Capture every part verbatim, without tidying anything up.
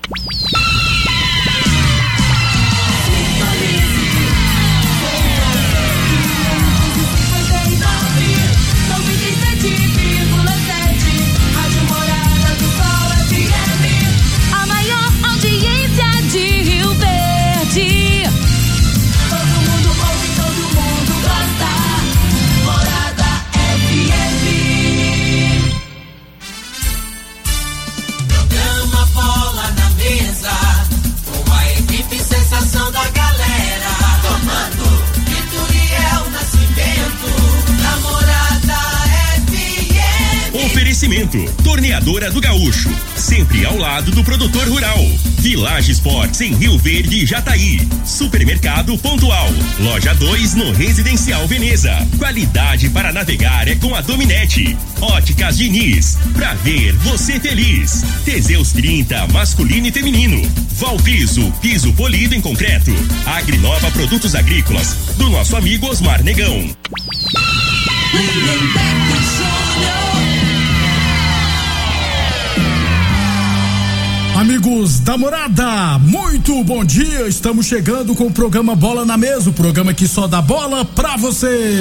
Torneadora do Gaúcho, sempre ao lado do produtor rural. Village Sports em Rio Verde e Jataí. Supermercado Pontual. Loja dois no Residencial Veneza. Qualidade para navegar é com a Dominete. Óticas Diniz. Pra ver você feliz. Teseus trinta, masculino e feminino. Valpiso, piso polido em concreto. Agrinova Produtos Agrícolas, do nosso amigo Osmar Negão. Amigos da Morada, muito bom dia. Estamos chegando com o programa Bola na Mesa, o programa que só dá bola pra você.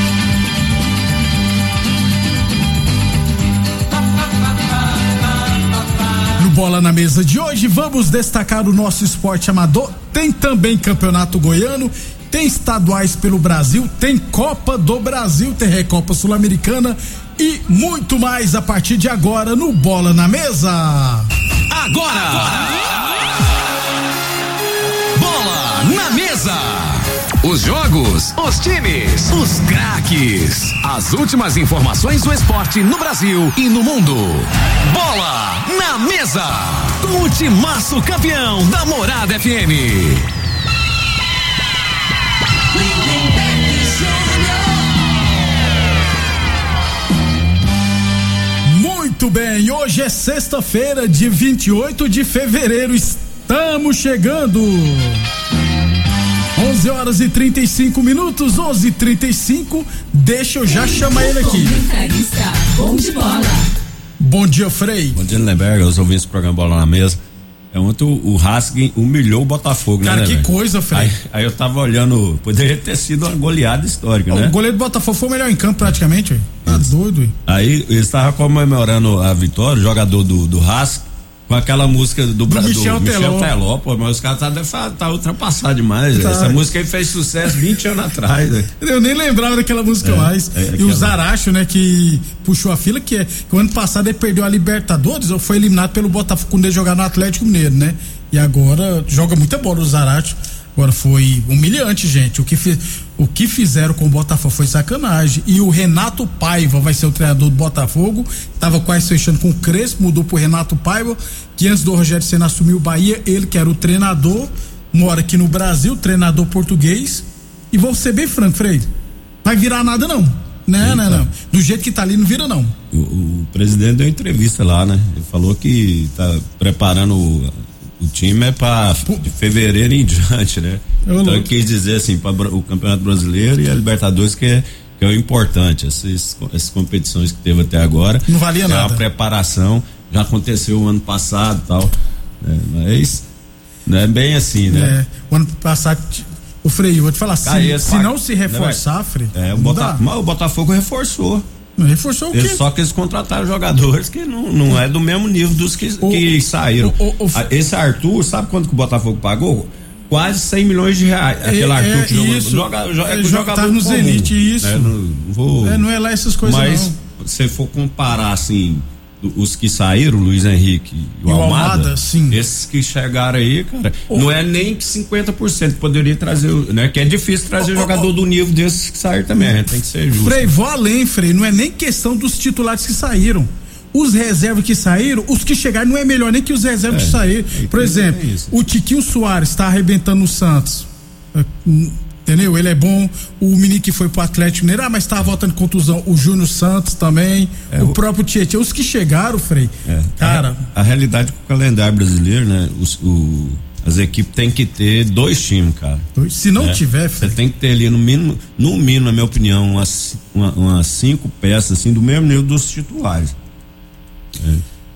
No Bola na Mesa de hoje, vamos destacar o nosso esporte amador. Tem também Campeonato Goiano, tem estaduais pelo Brasil, tem Copa do Brasil, tem Recopa Sul-Americana e muito mais a partir de agora no Bola na Mesa. Agora, agora, Bola na Mesa. Os jogos, os times, os craques. As últimas informações do esporte no Brasil e no mundo. Bola na Mesa. Com o timaço campeão da Morada F M. Muito bem, hoje é sexta-feira, dia vinte e oito de fevereiro, estamos chegando. onze horas e trinta e cinco minutos, onze e trinta e cinco, deixa eu já chamar ele aqui. Bom de bola. Bom dia, Frei. Bom dia, Lindenberg, eu ouvi esse programa Bola na Mesa. É ontem o, o Haskell humilhou o Botafogo, cara, né? Cara, que coisa, Frei. Aí, aí eu tava olhando, poderia ter sido uma goleada histórica, o né? O goleiro do Botafogo foi o melhor em campo praticamente, tá doido, ué. Aí eles estavam comemorando a vitória, o jogador do, do Haskell, com aquela música do, do, do Michel, Michel Teló, pô, mas os caras tá, tá ultrapassado demais, tá. Essa música aí fez sucesso vinte anos atrás, né? Eu nem lembrava daquela música é, mais. É, é e o Zaracho, né, que puxou a fila, que é que o ano passado ele perdeu a Libertadores, ou foi eliminado pelo Botafogo quando ele jogar no Atlético Mineiro, né? E agora joga muita bola o Zaracho. Agora foi humilhante, gente. O que, fi, o que fizeram com o Botafogo foi sacanagem. E o Renato Paiva vai ser o treinador do Botafogo. Tava quase fechando com o Crespo, mudou pro Renato Paiva, que antes do Rogério Ceni assumir o Bahia, ele que era o treinador, mora aqui no Brasil, treinador português. E vou ser bem franco, Frei, vai virar nada não. Não, não, não. Do jeito que tá ali, não vira não. O, o presidente deu entrevista lá, né? Ele falou que tá preparando o, o time é para de fevereiro em diante, né? Eu então ele quis dizer assim, para o Campeonato Brasileiro e a Libertadores, que é, que é o importante. Essas, essas competições que teve até agora. Não valia é nada. É uma preparação, já aconteceu o ano passado e tal. Né? Mas não é bem assim, né? É, o ano passado. O Frei, eu vou te falar, se, Caía, se não se reforçar, né, Frei. É, o, Bota, mas o Botafogo reforçou. Não reforçou o quê? Só que eles contrataram jogadores que não, não é do mesmo nível dos que, o, que saíram. O, o, o, Esse Arthur, sabe quanto que o Botafogo pagou? Quase cem milhões de reais. Aquele é, Arthur que jogou, isso, joga, joga, é jogador tá no comum, Zenit, isso. Né? Não, vou, é, não é lá essas coisas, mas, não. Mas se for comparar assim, os que saíram, o Luiz Henrique e o, e o Almada, Almada sim. Esses que chegaram aí, cara, oh. não é nem cinquenta por cento poderia trazer, né? Que é difícil trazer oh, jogador oh, do nível desses que saíram também, a gente tem que ser justo. Frei, vou além, Frei, não é nem questão dos titulares que saíram. Os reservas que saíram, os que chegaram, não é melhor nem que os reservas é, que saíram. Por exemplo, é o Tiquinho Soares tá arrebentando no Santos. Entendeu? Ele é bom. O menino que foi pro Atlético Mineiro, ah, mas tava voltando contusão. O Júnior Santos também. É, o, o próprio Tietchan. Os que chegaram, Frei. É, cara. A, a realidade com o calendário brasileiro, né? Os, o, as equipes têm que ter dois times, cara. Se não é, tiver, Frei. Você tem que ter ali, no mínimo, no mínimo, na minha opinião, umas, uma, umas cinco peças, assim, do mesmo nível dos titulares. É.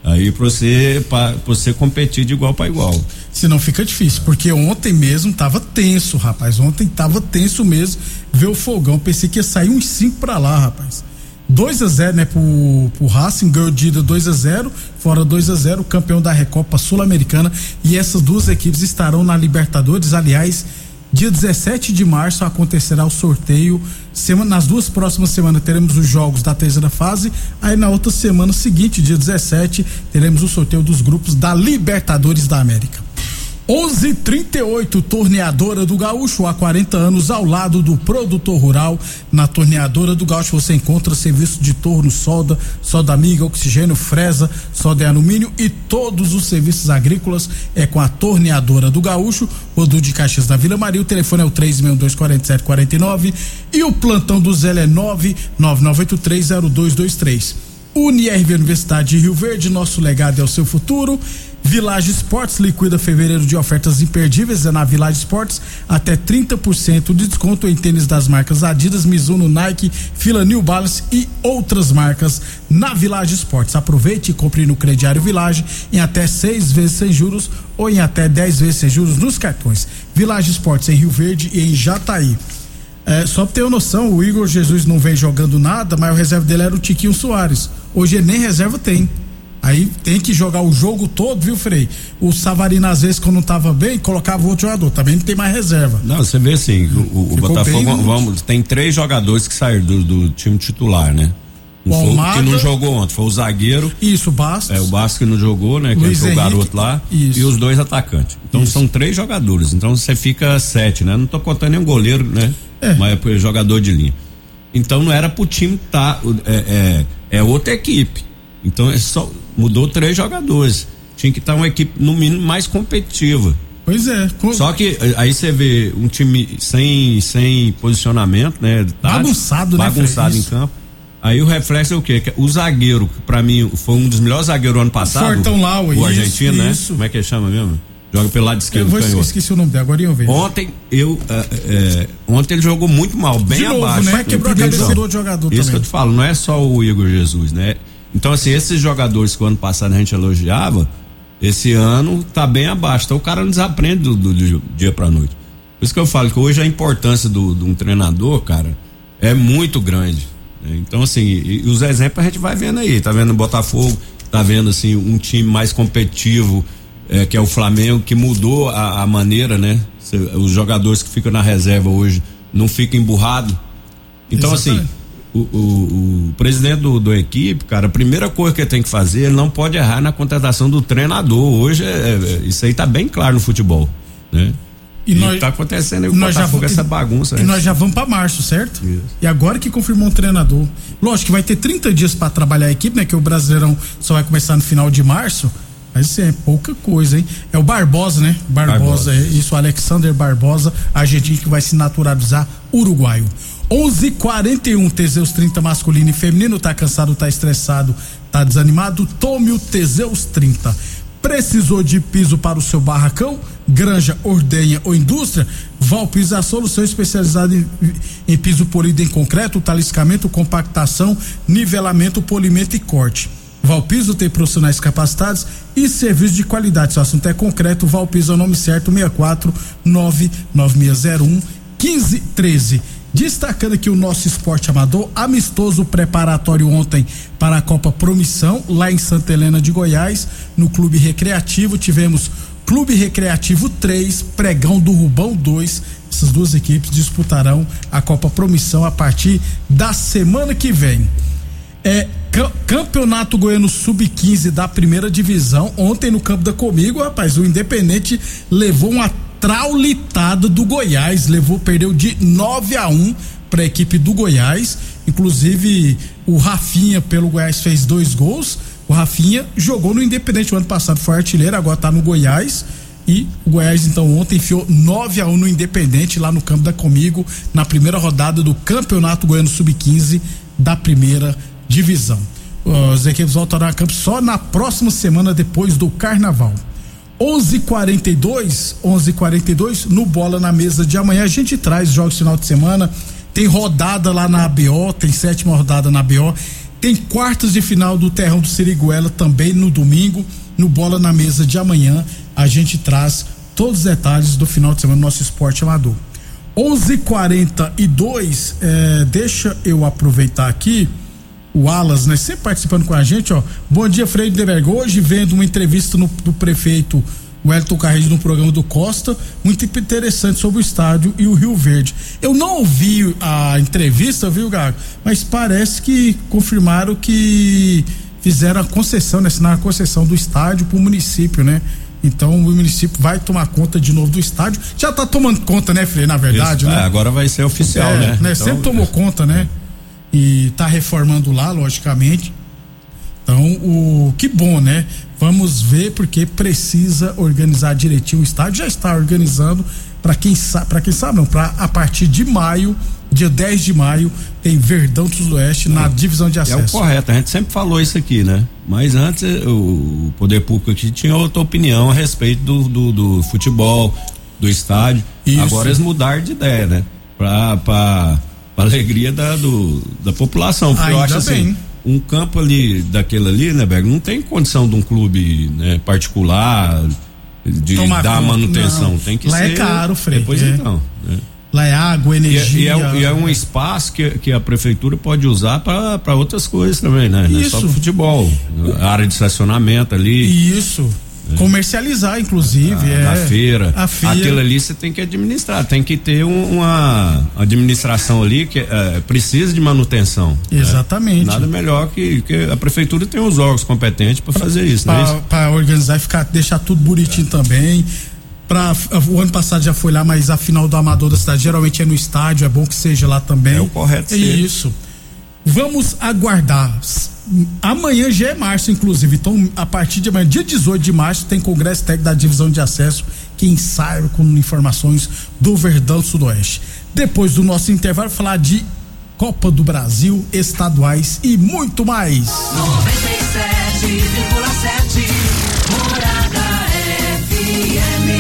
Aí pra você, pra, pra você competir de igual para igual. Senão fica difícil, porque ontem mesmo tava tenso, rapaz. Ontem tava tenso mesmo ver o fogão. Pensei que ia sair uns cinco pra lá, rapaz. dois a zero, né, pro, pro Racing, ganhou Dida dois a zero, fora dois a zero, campeão da Recopa Sul-Americana. E essas duas equipes estarão na Libertadores. Aliás, dia dezessete de março acontecerá o sorteio. Semana, nas duas próximas semanas teremos os jogos da terceira fase. Aí na outra semana seguinte, dia dezessete, teremos o sorteio dos grupos da Libertadores da América. onze e trinta e oito, Torneadora do Gaúcho, há quarenta anos ao lado do produtor rural. Na Torneadora do Gaúcho você encontra serviço de torno, solda, solda amiga, oxigênio, fresa, solda em alumínio e todos os serviços agrícolas é com a Torneadora do Gaúcho. Rodul de Caxias da Vila Maria, o telefone é o três seis dois, quatro sete quatro nove e o plantão do Zé é nove nove nove oito três zero dois dois três. Unirv Universidade de Rio Verde, nosso legado é o seu futuro. Village Esportes liquida fevereiro de ofertas imperdíveis. É na Village Esportes, até trinta por cento de desconto em tênis das marcas Adidas, Mizuno, Nike, Fila, New Balance e outras marcas na Village Esportes. Aproveite e compre no crediário Village em até seis vezes sem juros ou em até dez vezes sem juros nos cartões. Village Esportes em Rio Verde e em Jataí. É, só pra ter uma noção, o Igor Jesus não vem jogando nada, mas o reserva dele era o Tiquinho Soares. Hoje ele nem reserva tem. Aí tem que jogar o jogo todo, viu, Frei? O Savarino, às vezes, quando não tava bem, colocava outro jogador. Também não tem mais reserva. Não, você vê assim, o, o Botafogo, bem, vamos, tem três jogadores que saíram do, do time titular, né? O Almada, que não jogou ontem, foi o zagueiro. Isso, o Bastos. É, o Bastos que não jogou, né? Luiz que é o Henrique, garoto lá. Isso. E os dois atacantes. Então isso. São três jogadores. Então você fica sete, né? Não tô contando nenhum goleiro, né? É. Mas é jogador de linha. Então não era pro time tá, é, é, é outra equipe. Então é só mudou três jogadores. Tinha que estar uma equipe no mínimo mais competitiva. Pois é. Com... Só que aí você vê um time sem sem posicionamento, né? Tá bagunçado, bagunçado né? em campo. Aí o reflexo é o quê? O zagueiro, que pra mim foi um dos melhores zagueiros do ano passado. Fortão lá, o isso, argentino, né? Isso. Como é que ele chama mesmo? Joga pelo lado esquerdo. Eu vou, esqueci o nome dele, agora eu vejo. Ontem eu é, é, ontem ele jogou muito mal, bem de novo, abaixo. Né? Quebrou a cabeça do jogador Isso também. que eu te falo, não é só o Igor Jesus, né? Então assim, esses jogadores que o ano passado a gente elogiava, esse ano tá bem abaixo. Então o cara não desaprende do, do, do dia pra noite. Por isso que eu falo que hoje a importância do, de um treinador, cara, é muito grande. Né? Então assim, e, e os exemplos a gente vai vendo aí, tá vendo o Botafogo, tá vendo assim um time mais competitivo, é, que é o Flamengo, que mudou a, a maneira, né? Os jogadores que ficam na reserva hoje não ficam emburrados. Então Exatamente. assim, o, o, o presidente do, do equipe, cara, a primeira coisa que ele tem que fazer, ele não pode errar na contratação do treinador. Hoje é, é, isso aí tá bem claro no futebol, né? E, e nós, tá acontecendo aí o Botafogo, essa bagunça. E, né? e nós já vamos pra março, certo? Isso. E agora que confirmou um treinador. Lógico que vai ter trinta dias pra trabalhar a equipe, né? Que o Brasileirão só vai começar no final de março. Mas isso é pouca coisa, hein? É o Barbosa, né? Barbosa, Barbosa. É isso, o Alexander Barbosa, argentino, que vai se naturalizar uruguaio. onze e quarenta e um, Teseus trinta masculino e feminino. Tá cansado, tá estressado, tá desanimado? Tome o Teseus trinta. Precisou de piso para o seu barracão, granja, ordenha ou indústria? Valpiso é a solução especializada em, em piso polido em concreto, taliscamento, compactação, nivelamento, polimento e corte. Valpiso tem profissionais capacitados e serviço de qualidade. Se o assunto é concreto, Valpiso é o nome certo, seis quatro nove nove seis zero um um cinco um três. Destacando aqui o nosso esporte amador, amistoso preparatório ontem para a Copa Promissão, lá em Santa Helena de Goiás, no Clube Recreativo. Tivemos Clube Recreativo três, Pregão do Rubão dois. Essas duas equipes disputarão a Copa Promissão a partir da semana que vem. É, Campeonato Goiano sub quinze da primeira divisão. Ontem no campo da Comigo, rapaz, o Independente levou uma traulitada do Goiás, levou, perdeu de nove a um para a equipe do Goiás. Inclusive o Rafinha pelo Goiás fez dois gols. O Rafinha jogou no Independente o ano passado, foi artilheiro, agora tá no Goiás. E o Goiás então ontem enfiou nove a um no Independente lá no campo da Comigo, na primeira rodada do Campeonato Goiano sub quinze da primeira divisão. As equipes voltarão a campo só na próxima semana, depois do Carnaval. onze e quarenta e dois, onze e quarenta e dois, no Bola na Mesa de amanhã a gente traz jogos final de semana. Tem rodada lá na A B O, tem sétima rodada na A B O. Tem quartas de final do Terrão do Siriguela também no domingo, no Bola na Mesa de amanhã. A gente traz todos os detalhes do final de semana do nosso esporte amador. onze e quarenta e dois, é, deixa eu aproveitar aqui o Alas, né? Sempre participando com a gente, ó. Bom dia, Frei Lindenberg. Hoje vendo uma entrevista no, do prefeito Wellington Carreiro no programa do Costa, muito interessante sobre o estádio e o Rio Verde. Eu não ouvi a entrevista, viu, Gago? Mas parece que confirmaram que fizeram a concessão, né? Assinaram a concessão do estádio pro município, né? Então o município vai tomar conta de novo do estádio. Já tá tomando conta, né, Frei? Na verdade, Isso, né? É, agora vai ser oficial, é, né? né? Então, sempre tomou conta, né? E tá reformando lá, logicamente. Então, o que bom, né? Vamos ver, porque precisa organizar direitinho o estádio. Já está organizando, para quem sabe, para quem sabe não, para a partir de maio, dia dez de maio, tem Verdão do Sudoeste na divisão de acesso. É o correto, a gente sempre falou isso aqui, né? Mas antes o poder público aqui tinha outra opinião a respeito do, do, do futebol, do estádio. Isso. Agora eles mudaram de ideia, né? Pra, pra, pra alegria da, do, da população. Porque ainda eu acho bem. assim, um campo ali, daquele ali, né, Berg, não tem condição de um clube, né, particular de Tomar dar conta, manutenção. não. Tem que lá ser. É caro, Frei. Depois é. então. Né? Lá é água, energia. E é, e é, e é um espaço que, que a prefeitura pode usar para outras coisas também, né? Não é só pro futebol. A área de estacionamento ali. Isso. É. Comercializar, inclusive. A, é. a feira. A feira. Aquilo ali você tem que administrar. Tem que ter um, uma administração ali que é, precisa de manutenção. Exatamente. Né? Nada melhor que, que a prefeitura tem os órgãos competentes para fazer isso, pra, não é isso? Para organizar e ficar, deixar tudo bonitinho é. também. Pra, o ano passado já foi lá, mas a final do Amador da cidade geralmente é no estádio, é bom que seja lá também. É o correto. É isso. Vamos aguardar. Amanhã já é março, inclusive. Então, a partir de amanhã, dia dezoito de março, tem congresso técnico da divisão de acesso. Quem sabe com informações do Verdão Sudoeste. Depois do nosso intervalo, falar de Copa do Brasil, estaduais e muito mais. noventa e sete vírgula sete Morada F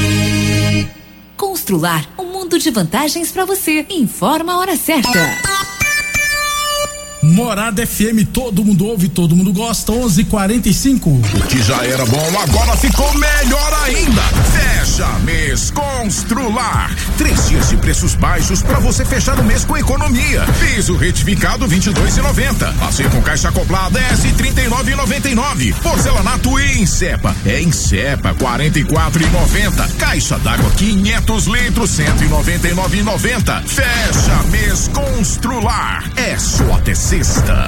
M. Constrular um mundo de vantagens para você. Informa a hora certa. Morada F M, todo mundo ouve, todo mundo gosta. onze e quarenta e cinco. O que já era bom agora ficou melhor ainda. Fecha mês Constrular. Três dias de preços baixos para você fechar o mês com economia. Piso retificado vinte e dois reais e noventa centavos. Passeio com caixa acoplada S trinta e nove reais e noventa e nove centavos. Porcelanato e Insepa é Insepa quarenta e quatro reais e noventa centavos. Caixa d'água quinhentos litros cento e noventa e nove reais e noventa centavos. Fecha mês Constrular. É só até sexta.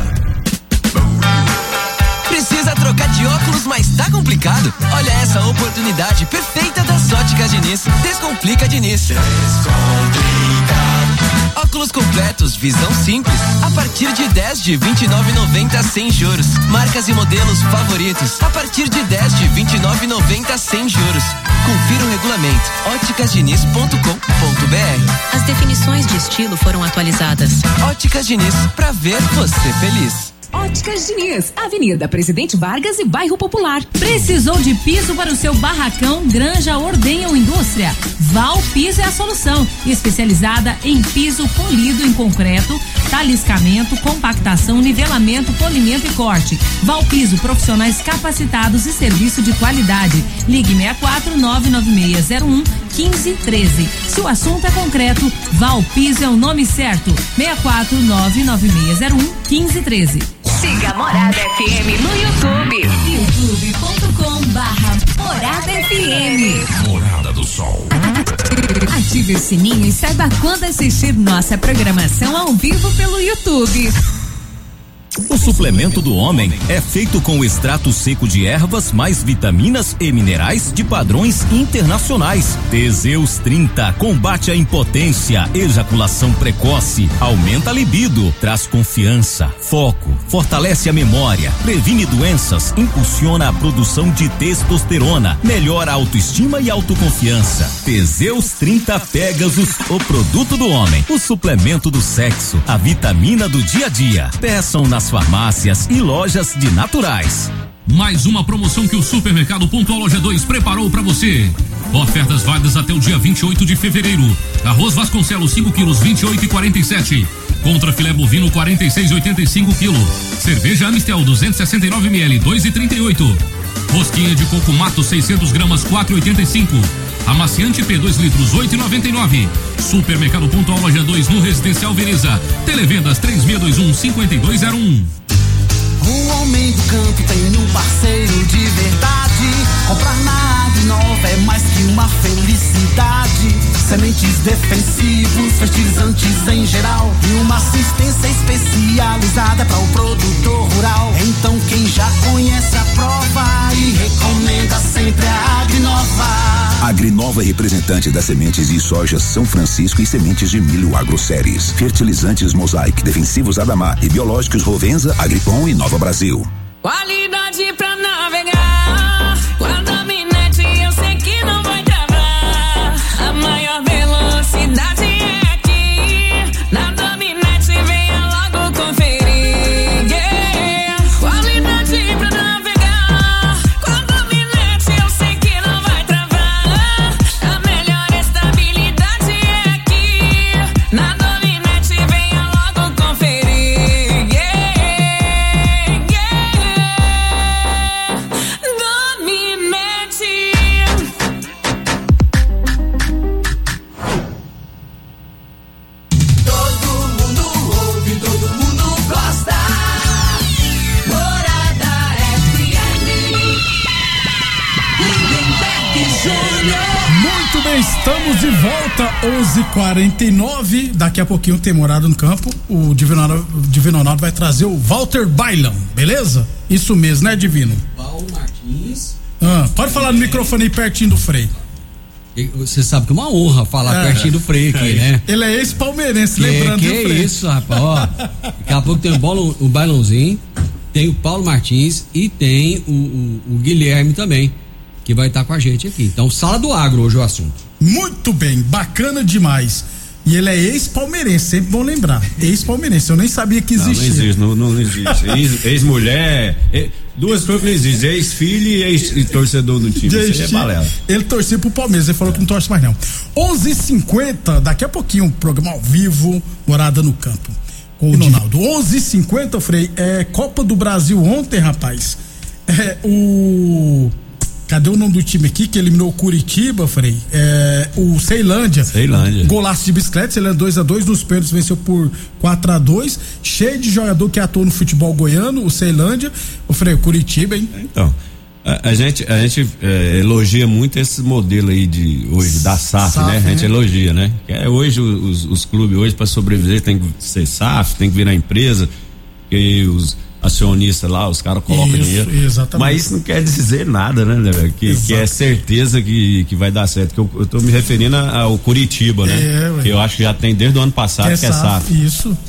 Precisa trocar de óculos, mas tá complicado? Olha essa oportunidade perfeita das Óticas Diniz. Descomplica Diniz. Descomplica. Óculos completos, visão simples, a partir de dez de vinte e nove reais e noventa centavos sem juros. Marcas e modelos favoritos, a partir de dez de vinte e nove reais e noventa centavos sem juros. Confira o regulamento óticas diniz ponto com ponto b r. As definições de estilo foram atualizadas. Óticas Diniz, pra ver você feliz. Óticas Diniz, Avenida Presidente Vargas e Bairro Popular. Precisou de piso para o seu barracão, granja, ordenha ou indústria? Val Piso é a solução, especializada em piso polido em concreto, taliscamento, compactação, nivelamento, polimento e corte. Val Piso, profissionais capacitados e serviço de qualidade. Ligue seis quatro nove nove seis zero um um cinco um três. Se o assunto é concreto, Val Piso é o nome certo. seis quatro nove nove seis zero um um cinco um três. Siga Morada F M no YouTube. youtube ponto com barra Morada F M. Morada do Sol. Ative o sininho e saiba quando assistir nossa programação ao vivo pelo YouTube. O suplemento do homem é feito com o extrato seco de ervas mais vitaminas e minerais de padrões internacionais. Teseus trinta combate a impotência, ejaculação precoce, aumenta a libido, traz confiança, foco, fortalece a memória, previne doenças, impulsiona a produção de testosterona, melhora a autoestima e autoconfiança. Teseus trinta Pegasus, o produto do homem, o suplemento do sexo, a vitamina do dia a dia. Peçam nas farmácias e lojas de naturais. Mais uma promoção que o Supermercado Pontual Loja dois preparou para você. Ofertas válidas até o dia vinte e oito de fevereiro. Arroz Vasconcelos cinco quilos vinte e oito e quarenta e sete. Contra filé bovino quarenta e seis e oitenta e cinco quilos. Cerveja Amistel duzentos e sessenta e nove mililitros, dois e trinta e oito. Rosquinha de coco mato seiscentos gramas, quatro e oitenta e cinco. Amaciante P dois litros, oito e noventa e nove. Supermercado Pontual Loja dois no Residencial Veneza. Televendas três seis dois um, cinco dois zero um. O homem do campo tem um parceiro de verdade. Comprar na Agrinova é mais que uma felicidade. Sementes defensivos, fertilizantes em geral e uma assistência especializada para o produtor rural. Então quem já conhece a prova e recomenda sempre a Agrinova. Agrinova é representante das sementes de soja São Francisco e sementes de milho Agroséries. Fertilizantes Mosaic, defensivos Adamar e biológicos Rovenza, Agripom e Nova Brasil. Qualidade pra navegar. Com a Dominete eu sei que não vai travar. A maior velocidade é aqui. Na Dominete venha logo conferir. Yeah. Qualidade pra navegar. Com a Dominete eu sei que não vai travar. A melhor estabilidade é aqui. Na Dominete venha logo conferir. Yeah. Muito bem, estamos de volta, onze e quarenta e nove. Daqui a pouquinho tem Morada no Campo. O Divino Ronaldo, Divino Ronaldo vai trazer o Walter Bailão, beleza? Isso mesmo, né, Divino? Paulo Martins. Ah, pode falar no microfone aí pertinho do Frei. Você sabe que é uma honra falar é, pertinho do Frei aqui, né? Ele é ex-palmeirense, que, lembrando que do Frei. Que isso, rapaz, ó. Daqui a pouco tem o, bolo, o Bailãozinho, tem o Paulo Martins e tem o, o, o Guilherme também, que vai estar com a gente aqui. Então, Sala do Agro hoje é o assunto. Muito bem, bacana demais. E ele é ex-palmeirense, sempre bom lembrar. Ex-palmeirense, eu nem sabia que existia. Não, não existe, não, não existe. Ex, ex-mulher, ex, duas coisas que não existem, ex-filho e ex-torcedor do time. Isso é balela. Ele torcia pro Palmeiras, ele falou é. que não torce mais não. onze e cinquenta, daqui a pouquinho, um programa ao vivo, Morada no Campo. Com o Ronaldo. onze e cinquenta, Frei, é Copa do Brasil ontem, rapaz. É o... Cadê o nome do time aqui que eliminou o Curitiba, Frei? É, o Ceilândia. Ceilândia. Golaço de bicicleta, Ceilândia dois a dois, nos pênaltis venceu por quatro a dois. Cheio de jogador que atuou no futebol goiano, o Ceilândia. O Frei, o Curitiba, hein? Então, a, a gente, a gente é, elogia muito esse modelo aí de hoje, da S A F, S A F, né? A gente né? elogia, né? Que é hoje os, os clubes, hoje para sobreviver tem que ser S A F, tem que virar empresa, que os acionista lá, os caras colocam isso, dinheiro. Exatamente. Mas isso não quer dizer nada, né, velho? Que, que é certeza que, que vai dar certo. Que eu, eu tô me referindo ao Curitiba, né? É, que eu acho que já tem desde o ano passado que é, que é S A F. Isso.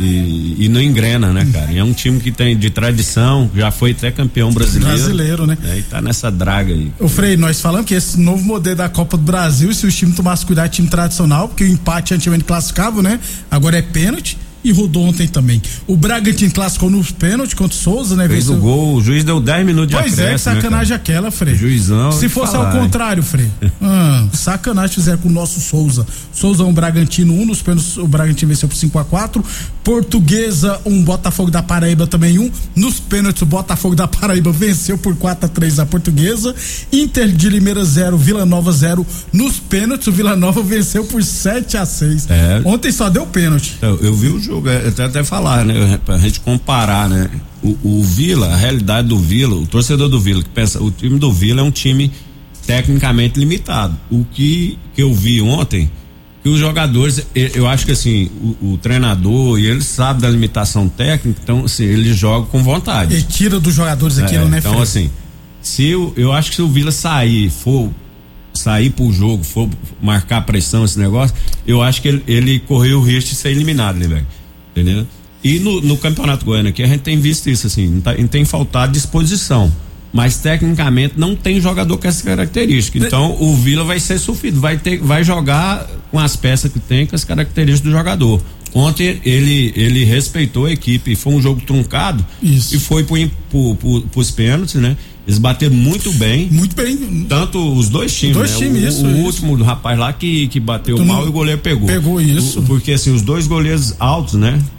E, e não engrena, né, cara? E é um time que tem de tradição, já foi até campeão brasileiro. Brasileiro, né? É, e tá nessa draga aí. Ô Frei, nós falamos que esse novo modelo da Copa do Brasil, se os times tomassem cuidado, time tradicional, porque o empate antigamente classificava, né? Agora é pênalti. E rodou ontem também. O Bragantino classificou nos pênaltis contra o Souza, né? Fez o gol, o juiz deu dez minutos de acréscimo. Pois é, que sacanagem né, aquela, Frei. Juizão. Se fosse falar, ao contrário, Frei. ah, sacanagem fizeram com o nosso Souza. Souza um Bragantino um, nos pênaltis o Bragantino venceu por cinco a quatro. Portuguesa um, Botafogo da Paraíba também um. Nos pênaltis o Botafogo da Paraíba venceu por quatro a três a Portuguesa. Inter de Limeira zero, Vila Nova zero. Nos pênaltis o Vila Nova venceu por sete a seis. É. Ontem só deu pênalti. Eu, eu vi o jogo, até até falar, né? Pra gente comparar, né? O, o Vila, a realidade do Vila, o torcedor do Vila que pensa, o time do Vila é um time tecnicamente limitado. O que, que eu vi ontem, que os jogadores, eu acho que assim, o, o treinador e ele sabe da limitação técnica, então assim, ele joga com vontade. Ele tira dos jogadores aquilo, é, né? Então assim, se eu, eu acho que se o Vila sair, for sair pro jogo, for marcar pressão, esse negócio, eu acho que ele, ele correu o risco de ser eliminado, né, velho? Entendeu? E no, no Campeonato Goiano aqui a gente tem visto isso assim, não, tá, não tem faltado disposição, mas tecnicamente não tem jogador com essa característica. Então o Vila vai ser sofrido, vai ter, vai jogar com as peças que tem, com as características do jogador. Ontem ele ele respeitou a equipe, foi um jogo truncado. Isso. E foi pro, pro, pro, pros pênaltis, né? Eles bateram muito bem. Muito bem. Tanto os dois times, dois né? times, o, isso, o isso. último do rapaz lá que, que bateu tu mal não... e o goleiro pegou. Pegou isso. O, porque assim, os dois goleiros altos, né?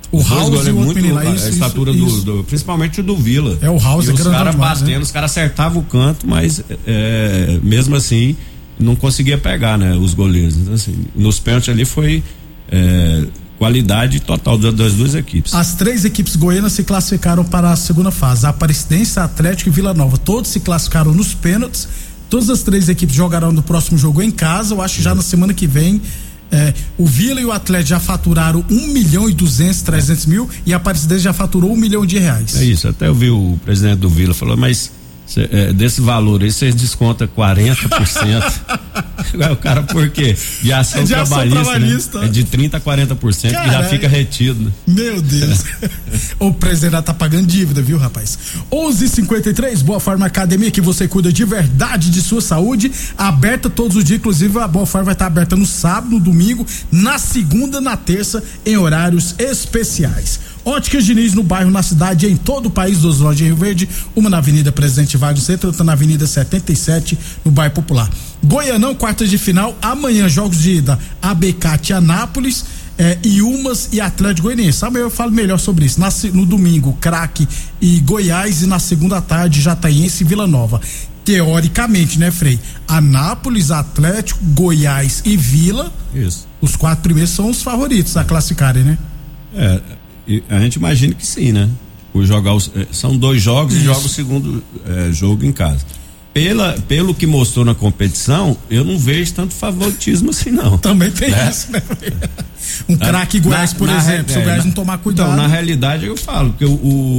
O House é e o muito lá, a isso, estatura isso, do, isso. do principalmente o do Vila. É o House e é os caras batendo, né? os caras acertavam o canto, mas é, mesmo assim não conseguia pegar, né, os goleiros. Então, assim, nos pênaltis ali foi é, qualidade total das duas equipes. As três equipes goianas se classificaram para a segunda fase, a Aparecidense, Atlético e Vila Nova. Todos se classificaram nos pênaltis. Todas as três equipes jogarão no próximo jogo em casa. Eu acho que já na semana que vem é, o Vila e o Atlético já faturaram um milhão e duzentos, trezentos mil e a Aparecidense já faturou um milhão de reais. É isso, até eu vi o presidente do Vila falou, mas cê, é, desse valor aí vocês descontam quarenta por cento. O cara, por quê? De ação, é de ação trabalhista, trabalhista. Né? É de trinta a quarenta por cento que já fica retido. Né? Meu Deus. O presidente tá pagando dívida, viu, rapaz? onze e cinquenta e três, Boa Forma Academia, que você cuida de verdade de sua saúde, aberta todos os dias, inclusive a Boa Forma vai estar aberta no sábado, no domingo, na segunda, na terça, em horários especiais. Óticas Diniz no bairro, na cidade e em todo o país, duas lojas em Rio Verde, uma na Avenida Presidente Vargas Centro, outra na Avenida setenta e sete, no bairro Popular. Goianão, quartas de final, amanhã jogos de ida, A B C e Anápolis, eh, Iumas e Atlético Goianiense. Amanhã eu falo melhor sobre isso. Na, no domingo, Craque e Goiás, e na segunda tarde, Jataiense e Vila Nova. Teoricamente, né, Frei? Anápolis, Atlético, Goiás e Vila, isso. Os quatro primeiros são os favoritos a classificarem, né? É, a gente imagina que sim, né? Por jogar os, são dois jogos isso. E joga o segundo é, jogo em casa. Pela, pelo que mostrou na competição, eu não vejo tanto favoritismo assim, não. Também tem né? isso, né? Um craque Goiás, por na, exemplo, na, se o Goiás é, não tomar cuidado. Então, na realidade, eu falo, porque o,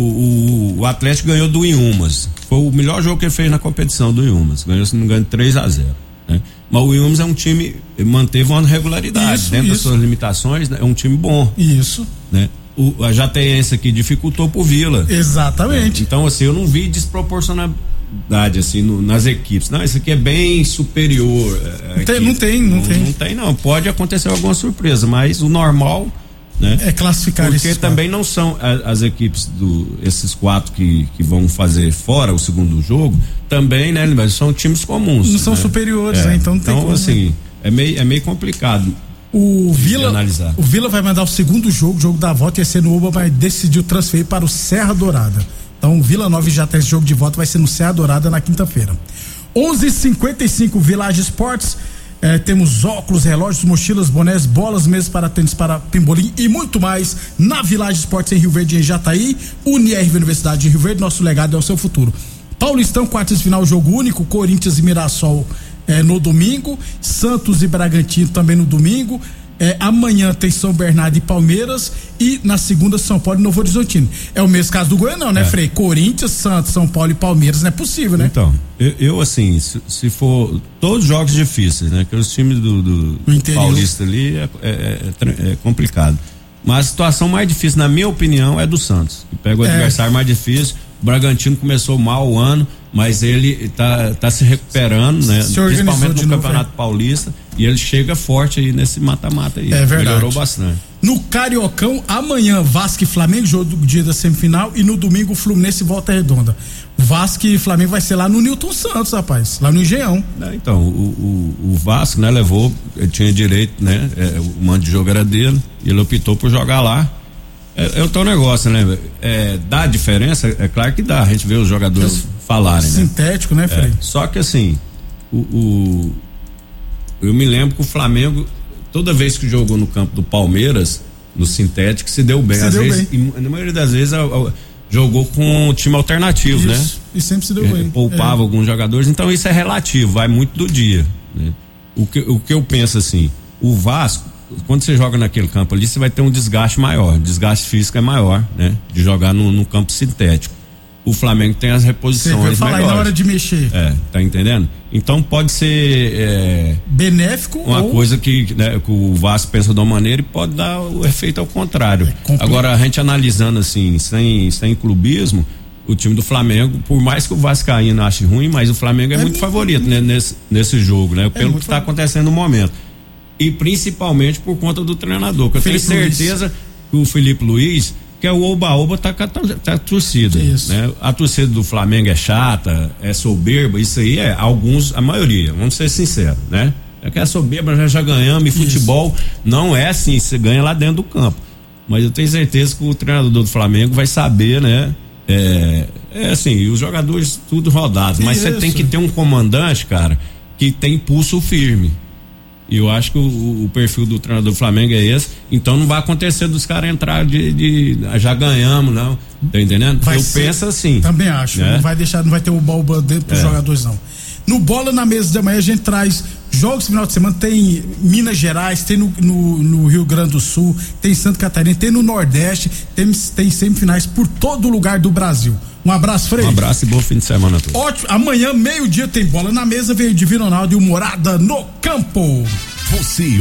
o, o Atlético ganhou do Iumas. Foi o melhor jogo que ele fez na competição do Iumas. Ganhou, se não me engano, três a zero. Né? Mas o Iumas é um time, manteve uma regularidade. Isso, dentro isso. das suas limitações, né? É um time bom. Isso. Né? O, a Jataiense aqui dificultou pro Vila. Exatamente. Né? Então, assim, eu não vi desproporcionalidade assim no, nas equipes. Não, isso aqui é bem superior. Não tem, não tem, não, não tem. Não tem, não. Pode acontecer alguma surpresa, mas o normal, né? É classificar porque também quatro. Não são as, as equipes do esses quatro que, que vão fazer fora o segundo jogo, também, né? Mas são times comuns. Não são né? superiores, é. né? Então, não tem então como, assim, né? é meio, é meio complicado. O Vila, o Vila vai mandar o segundo jogo, jogo da volta, ia ser no Uba, mas decidiu transferir para o Serra Dourada. Então o Vila Nova já tem esse jogo de volta, vai ser no Serra Dourada na quinta-feira. onze e cinquenta e cinco, Village Esportes, eh, temos óculos, relógios, mochilas, bonés, bolas, mesas para tênis, para pimbolim e muito mais na Village Esportes em Rio Verde, em Jataí. Unirv Universidade de Rio Verde, nosso legado é o seu futuro. Paulistão, quartas de final, jogo único, Corinthians e Mirassol É, no domingo, Santos e Bragantino também no domingo. É, amanhã tem São Bernardo e Palmeiras e na segunda São Paulo e Novo Horizontino. É o mesmo caso do Goianão, né, é. Frei? Corinthians, Santos, São Paulo e Palmeiras, não é possível, né? Então, eu, eu assim, se, se for todos jogos difíceis, né? Que os times do, do, do Paulista ali é, é, é, é complicado. Mas a situação mais difícil, na minha opinião, é do Santos, que pega o é. adversário mais difícil. O Bragantino começou mal o ano, mas ele tá, tá se recuperando, né? Se principalmente no Campeonato Paulista, e ele chega forte aí nesse mata-mata aí. É verdade. Melhorou bastante. No Cariocão, amanhã, Vasco e Flamengo, jogo do dia da semifinal, e no domingo, Fluminense e Volta Redonda. Vasco e Flamengo vai ser lá no Newton Santos, rapaz, lá no Engenhão. É, então, o, o, o Vasco, né, levou, ele tinha direito, né? É, o mando de jogo era dele, e ele optou por jogar lá. É, é o teu negócio, né? É, dá diferença? É claro que dá. A gente vê os jogadores é, falarem, né? Sintético, né, Frei? É, só que assim, o, o, eu me lembro que o Flamengo, toda vez que jogou no campo do Palmeiras, no sintético, se deu bem. Se Às deu vezes, bem. E, na maioria das vezes, a, a, jogou com um time alternativo, isso, né? E sempre se deu é, bem. Poupava é. alguns jogadores. Então isso é relativo, vai muito do dia, né? O que, o que eu penso assim, o Vasco, quando você joga naquele campo ali, você vai ter um desgaste maior, desgaste físico é maior, né? De jogar no, no campo sintético. O Flamengo tem as reposições melhores. Você vai falar na hora de mexer. É, tá entendendo? Então pode ser é, benéfico uma ou... coisa que, né, que o Vasco pensa de uma maneira e pode dar o efeito ao contrário. É Agora a gente analisando assim, sem, sem clubismo, o time do Flamengo, por mais que o Vascaíno ache ruim, mas o Flamengo é, é muito, muito favorito, né, nesse, nesse jogo, né? Pelo é que está acontecendo no momento. E principalmente por conta do treinador, que eu Felipe tenho certeza Luiz. Que o Felipe Luiz, que é o oba-oba, tá com a, tá a torcida, né? A torcida do Flamengo é chata, é soberba, isso aí é, alguns, a maioria, vamos ser sinceros, né? É que é soberba, já, já ganhamos, e futebol isso. Não é assim, você ganha lá dentro do campo. Mas eu tenho certeza que o treinador do Flamengo vai saber, né? É, é assim, os jogadores tudo rodados, mas você tem que ter um comandante, cara, que tem pulso firme. E eu acho que o, o perfil do treinador do Flamengo é esse. Então não vai acontecer dos caras entrar de, de já ganhamos, não. Tá entendendo? Vai eu ser, penso assim. Também acho. Né? Não vai deixar, não vai ter o balba dentro pros é. jogadores, não. No Bola na Mesa de amanhã a gente traz jogos no final de semana, tem Minas Gerais, tem no, no, no Rio Grande do Sul, tem Santa Catarina, tem no Nordeste, tem, tem semifinais por todo lugar do Brasil. Um abraço, Frei. Um abraço e bom fim de semana a todos. Ótimo. Amanhã, meio-dia, tem Bola na Mesa, veio Divino Ronaldo e o Morada no Campo. Você